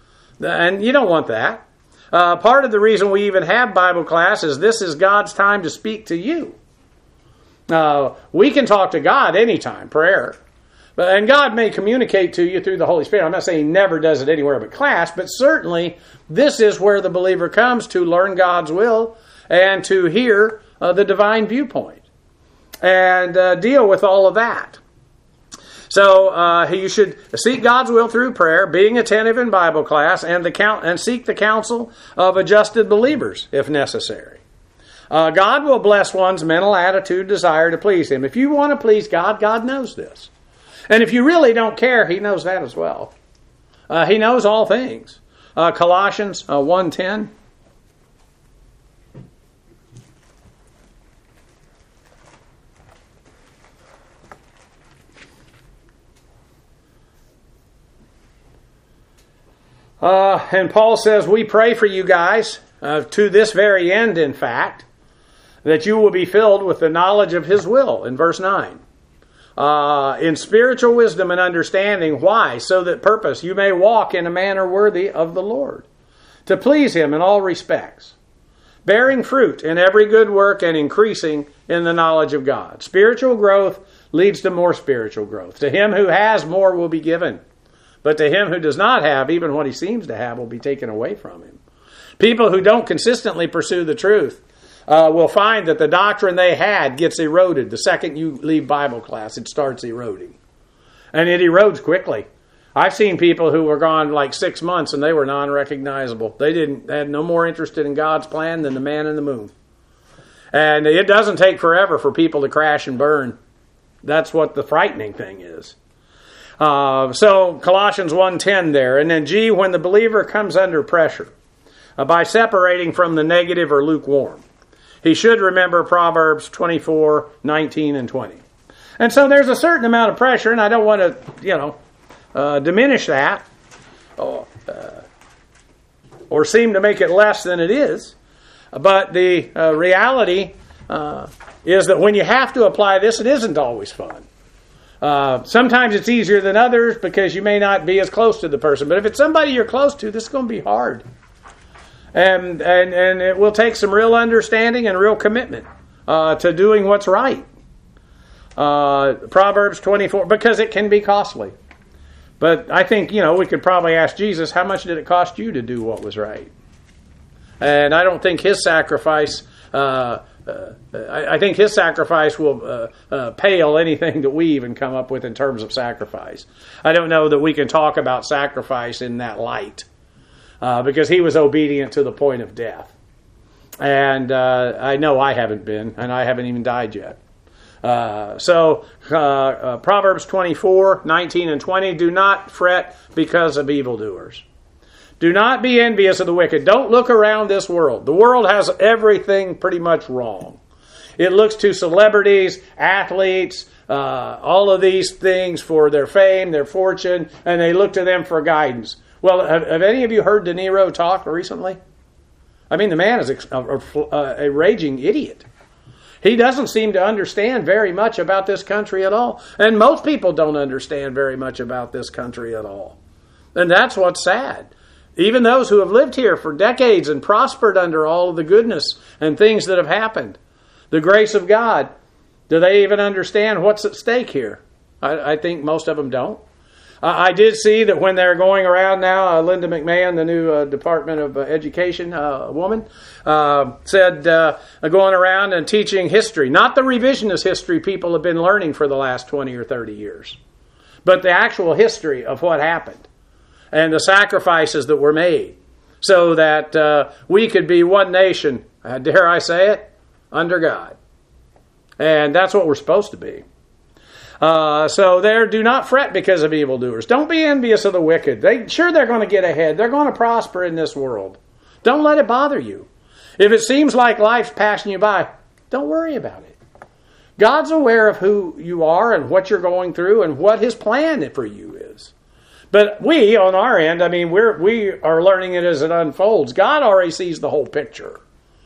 Speaker 1: And you don't want that. Uh, part of the reason we even have Bible class is this is God's time to speak to you. Uh, we can talk to God anytime, prayer. And God may communicate to you through the Holy Spirit. I'm not saying He never does it anywhere but class, but certainly this is where the believer comes to learn God's will and to hear uh, the divine viewpoint and uh, deal with all of that. So uh, you should seek God's will through prayer, being attentive in Bible class, and the count and seek the counsel of adjusted believers if necessary. Uh, God will bless one's mental attitude, desire to please Him. If you want to please God, God knows this. And if you really don't care, He knows that as well. Uh, he knows all things. Uh, Colossians uh, one ten. Uh, and Paul says, we pray for you guys, uh, to this very end, in fact, that you will be filled with the knowledge of His will, in verse nine. Uh, in spiritual wisdom and understanding. Why? So that purpose you may walk in a manner worthy of the Lord, to please Him in all respects, bearing fruit in every good work and increasing in the knowledge of God. Spiritual growth leads to more spiritual growth. To him who has, more will be given. But to him who does not have, even what he seems to have will be taken away from him. People who don't consistently pursue the truth Uh, will find that the doctrine they had gets eroded. The second you leave Bible class, it starts eroding. And it erodes quickly. I've seen people who were gone like six months and they were non-recognizable. They didn't they had no more interested in God's plan than the man in the moon. And it doesn't take forever for people to crash and burn. That's what the frightening thing is. Uh, so Colossians one ten there. And then G, when the believer comes under pressure uh, by separating from the negative or lukewarm, he should remember Proverbs twenty-four, nineteen, and twenty. And so there's a certain amount of pressure, and I don't want to, you know, uh, diminish that or, uh, or seem to make it less than it is. But the uh, reality uh, is that when you have to apply this, it isn't always fun. Uh, sometimes it's easier than others because you may not be as close to the person. But if it's somebody you're close to, this is going to be hard. And, and, and it will take some real understanding and real commitment uh, to doing what's right. Uh, Proverbs twenty-four, because it can be costly. But I think, you know, we could probably ask Jesus, how much did it cost you to do what was right? And I don't think his sacrifice, uh, uh, I, I think his sacrifice will uh, uh, pale anything that we even come up with in terms of sacrifice. I don't know that we can talk about sacrifice in that light, uh, because he was obedient to the point of death. And uh, I know I haven't been, and I haven't even died yet. Uh, so uh, uh, Proverbs twenty-four, nineteen, and twenty, do not fret because of evildoers. Do not be envious of the wicked. Don't look around this world. The world has everything pretty much wrong. It looks to celebrities, athletes, uh, all of these things for their fame, their fortune, and they look to them for guidance. Well, have, have any of you heard De Niro talk recently? I mean, the man is a, a, a raging idiot. He doesn't seem to understand very much about this country at all. And most people don't understand very much about this country at all. And that's what's sad. Even those who have lived here for decades and prospered under all of the goodness and things that have happened, the grace of God, do they even understand what's at stake here? I, I think most of them don't. Uh, I did see that when they're going around now, uh, Linda McMahon, the new uh, Department of uh, Education uh, woman, uh, said uh, going around and teaching history, not the revisionist history people have been learning for the last twenty or thirty years, but the actual history of what happened and the sacrifices that were made so that uh, we could be one nation, uh, dare I say it, under God. And that's what we're supposed to be. Uh, so there, do not fret because of evildoers. Don't be envious of the wicked. They sure they're going to get ahead. They're going to prosper in this world. Don't let it bother you. If it seems like life's passing you by, don't worry about it. God's aware of who you are and what you're going through and what his plan for you is. But we, on our end, I mean, we're, we are learning it as it unfolds. God already sees the whole picture.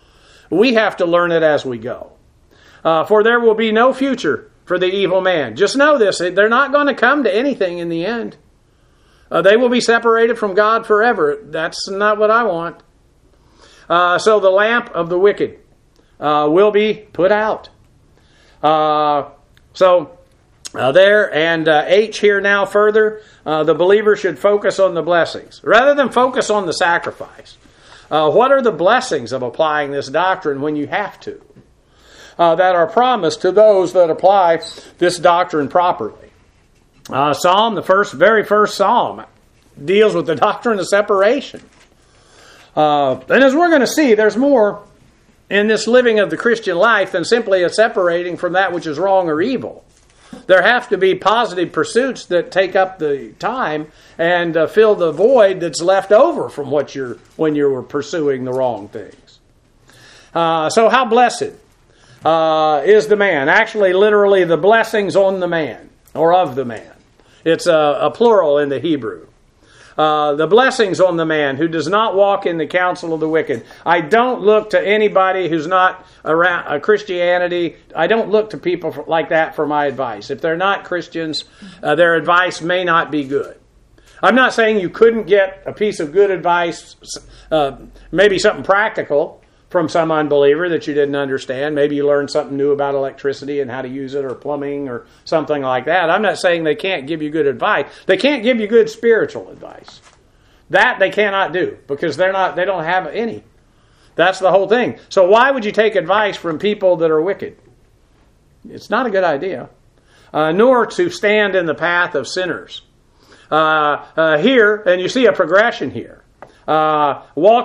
Speaker 1: We have to learn it as we go. Uh, for there will be no future for the evil man. Just know this, they're not going to come to anything in the end. Uh, they will be separated from God forever. That's not what I want. Uh, so the lamp of the wicked uh, will be put out. Uh, so uh, there, and uh, H here now further, uh, the believer should focus on the blessings rather than focus on the sacrifice. Uh, what are the blessings of applying this doctrine when you have to? Uh, that are promised to those that apply this doctrine properly. Uh, Psalm, the first, very first Psalm, deals with the doctrine of separation. Uh, and as we're going to see, there's more in this living of the Christian life than simply a separating from that which is wrong or evil. There have to be positive pursuits that take up the time and uh, fill the void that's left over from what you're when you were pursuing the wrong things. Uh, so how blessed uh, is the man? Actually, literally, the blessings on the man or of the man. It's a, a plural in the Hebrew. Uh, the blessings on the man who does not walk in the counsel of the wicked. I don't look to anybody who's not around uh, Christianity. I don't look to people for, like that for my advice. If they're not Christians, uh, their advice may not be good. I'm not saying you couldn't get a piece of good advice, uh, maybe something practical from some unbeliever that you didn't understand. Maybe you learned something new about electricity and how to use it or plumbing or something like that. I'm not saying they can't give you good advice. They can't give you good spiritual advice. That they cannot do because they're not. They don't have any. That's the whole thing. So why would you take advice from people that are wicked? It's not a good idea. Uh, nor to stand in the path of sinners. Uh, uh, here, and you see a progression here. Uh, walking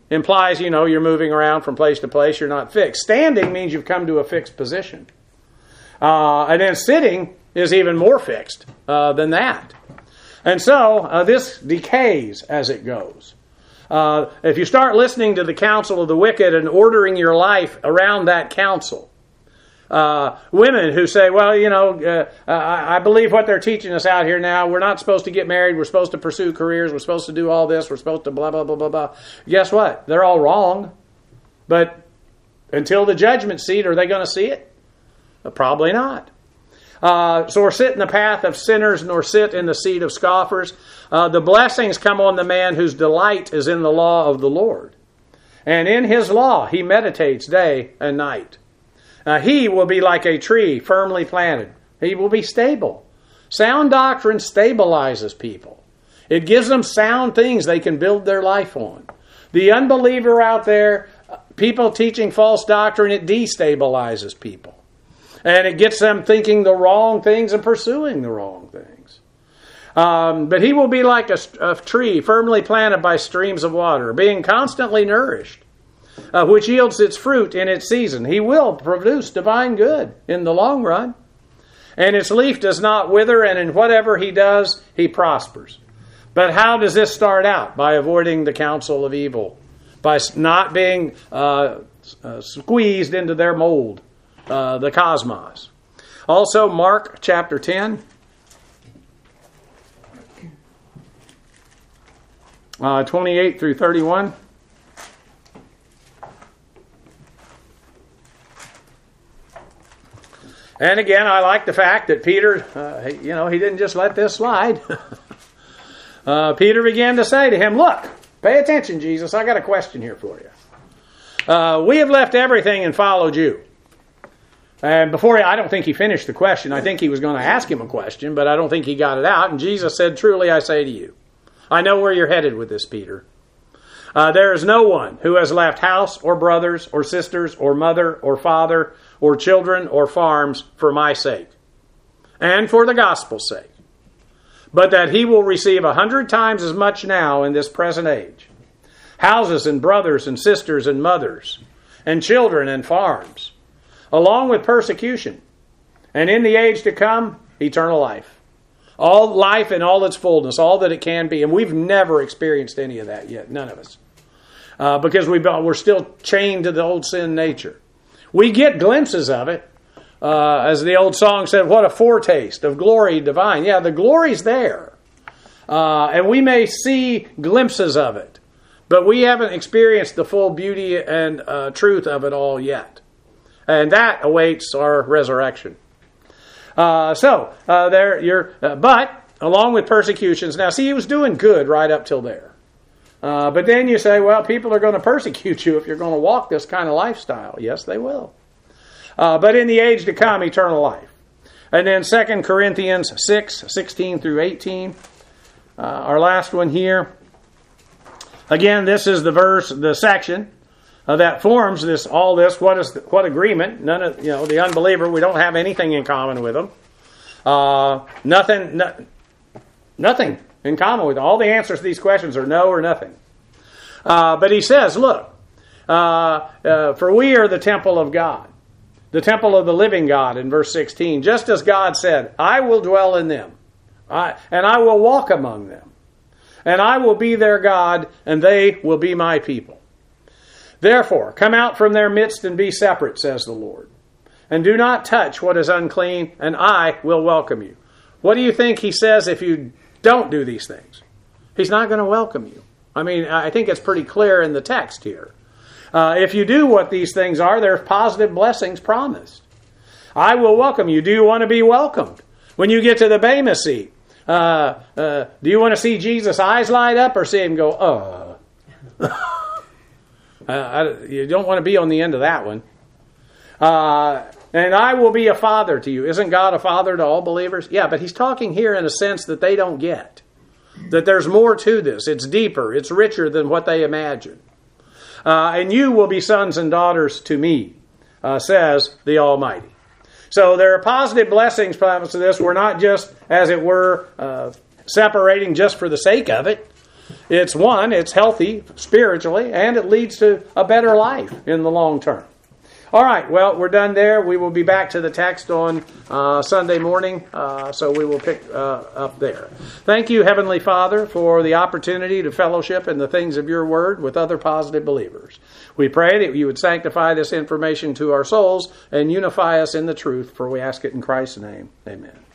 Speaker 1: implies, you know, you're moving around from place to place. You're not fixed. Standing means you've come to a fixed position. Uh, and then sitting is even more fixed uh, than that. And so uh, this decays as it goes. Uh, if you start listening to the counsel of the wicked and ordering your life around that counsel, uh, women who say, well, you know, uh, I, I believe what they're teaching us out here now. We're not supposed to get married. We're supposed to pursue careers. We're supposed to do all this. We're supposed to blah, blah, blah, blah, blah. Guess what? They're all wrong. But until the judgment seat, are they going to see it? Uh, probably not. Uh, so, or sit in the path of sinners, nor sit in the seat of scoffers. Uh, the blessings come on the man whose delight is in the law of the Lord. And in his law he meditates day and night. Uh, he will be like a tree firmly planted. He will be stable. Sound doctrine stabilizes people. It gives them sound things they can build their life on. The unbeliever out there, people teaching false doctrine, it destabilizes people. And it gets them thinking the wrong things and pursuing the wrong things. Um, but he will be like a, a tree firmly planted by streams of water, being constantly nourished, uh, which yields its fruit in its season. He will produce divine good in the long run. And its leaf does not wither, and in whatever he does, he prospers. But how does this start out? By avoiding the counsel of evil, by not being uh, uh, squeezed into their mold. Uh, the cosmos. Also, Mark chapter ten. Uh, twenty-eight through thirty-one. And again, I like the fact that Peter, uh, you know, he didn't just let this slide. uh, Peter began to say to him, look, pay attention, Jesus, I got a question here for you. Uh, we have left everything and followed you. And before, he, I don't think he finished the question. I think he was going to ask him a question, but I don't think he got it out. And Jesus said, truly I say to you, I know where you're headed with this, Peter. Uh, there is no one who has left house or brothers or sisters or mother or father or children or farms for my sake and for the gospel's sake, but that he will receive a hundred times as much now in this present age. Houses and brothers and sisters and mothers and children and farms, along with persecution, and in the age to come, eternal life. All life in all its fullness, all that it can be. And we've never experienced any of that yet, none of us. Uh, because we've, we're still chained to the old sin nature. We get glimpses of it. Uh, as the old song said, what a foretaste of glory divine. Yeah, the glory's there. Uh, and we may see glimpses of it. But we haven't experienced the full beauty and uh, truth of it all yet. And that awaits our resurrection. Uh, so, uh, there you're. Uh, but, along with persecutions. Now, see, he was doing good right up till there. Uh, but then you say, well, people are going to persecute you if you're going to walk this kind of lifestyle. Yes, they will. Uh, but in the age to come, eternal life. And then Second Corinthians six, sixteen through eighteen. Uh, our last one here. Again, this is the verse, the section. Uh, that forms this, all this, what is, the, what agreement? None of, you know, the unbeliever, we don't have anything in common with them. Uh, nothing, no, nothing in common with them. All the answers to these questions are no or nothing. Uh, but he says, look, uh, uh, for we are the temple of God, the temple of the living God in verse sixteen, just as God said, I will dwell in them, I, and I will walk among them, and I will be their God, and they will be my people. Therefore, come out from their midst and be separate, says the Lord. And do not touch what is unclean, and I will welcome you. What do you think he says if you don't do these things? He's not going to welcome you. I mean, I think it's pretty clear in the text here. Uh, if you do what these things are, there's positive blessings promised. I will welcome you. Do you want to be welcomed? When you get to the Bema seat, uh, uh, do you want to see Jesus' eyes light up or see him go, uh? Uh, I, you don't want to be on the end of that one. Uh, and I will be a father to you. Isn't God a father to all believers? Yeah, but he's talking here in a sense that they don't get. That there's more to this. It's deeper. It's richer than what they imagine. Uh, and you will be sons and daughters to me, uh, says the Almighty. So there are positive blessings promised to this. We're not just, as it were, uh, separating just for the sake of it. It's one, it's healthy spiritually, and it leads to a better life in the long term. All right, well, we're done there. We will be back to the text on uh, Sunday morning, uh, so we will pick uh, up there. Thank you, Heavenly Father, for the opportunity to fellowship in the things of your word with other positive believers. We pray that you would sanctify this information to our souls and unify us in the truth, for we ask it in Christ's name. Amen.